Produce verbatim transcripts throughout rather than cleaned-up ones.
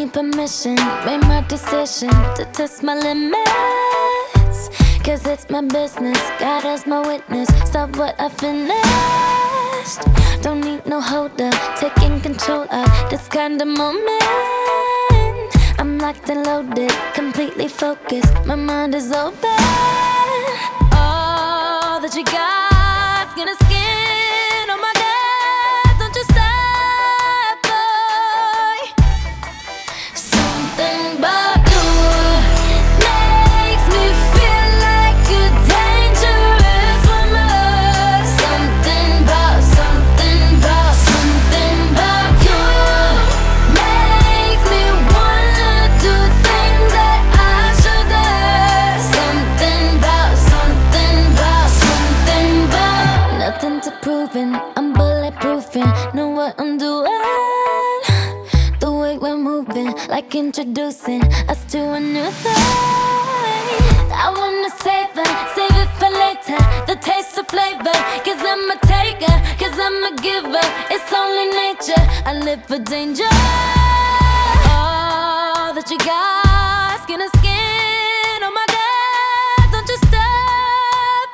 permission, made my decision to test my limits. Cause it's my business, God as my witness. Stop what I finished. Don't need no holder, taking control of this kind of moment. I'm locked and loaded, completely focused, my mind is open. All that you got's gonna skin on my neck. Don't you stop, boy. Something about you makes me feel like a dangerous woman. Something about, something about, something about you makes me wanna do things that I shouldn't. Something about, something about, something about. Nothing to proving, I'm bulletproofing, know what I'm doing. The way we're moving, like introducing us to a new thing. I wanna save it, save it for later, the taste of flavor. Cause I'm a taker, cause I'm a giver. It's only nature, I live for danger. All that you got's gonna skin on my neck. Don't you stop,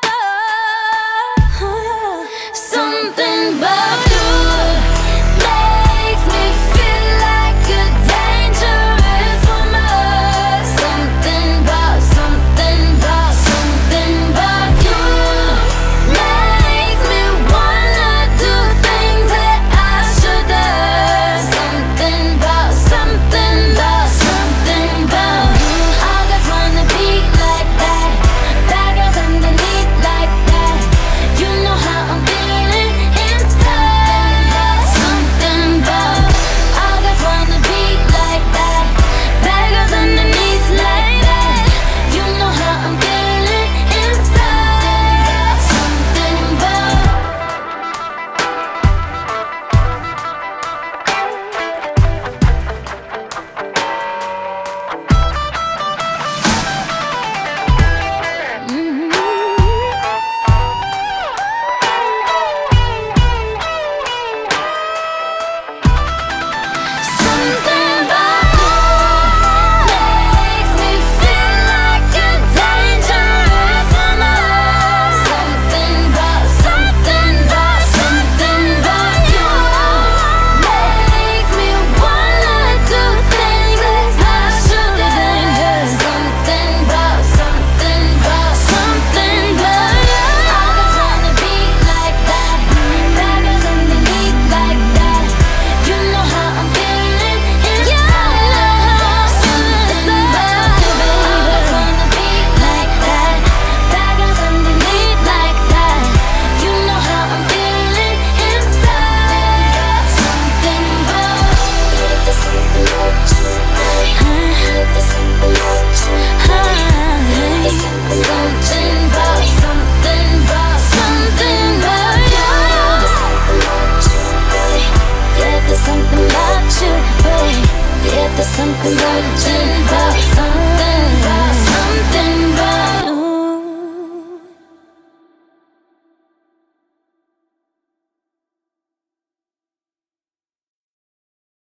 oh. Something about you makes me feel like a dangerous woman. Something about, something about, something about you makes me wanna do things that I shouldn't. Something about, something about, something about you. All girls wanna be like that, bad girls underneath like that. You know how I'm feeling inside. Something about, all girls wanna be like that, bad girls underneath like that. You know how I'm feeling inside. Something about. Mm-hmm. Something about you makes me feel like a dangerous woman. Something about, something about, something about you makes me wanna do things that I shouldn't. Something about, something about, something about you. All girls wanna be like that, bad girls underneath like that. You know how I'm feeling inside. Something about you, baby. All girls wanna be like that, bad girls underneath like that. You know how I'm feeling inside. Something about. There's something about you, baby. There's something about you, baby. There's something about, something about, something about you. There's something about you, baby. Yeah, there's something about you, baby.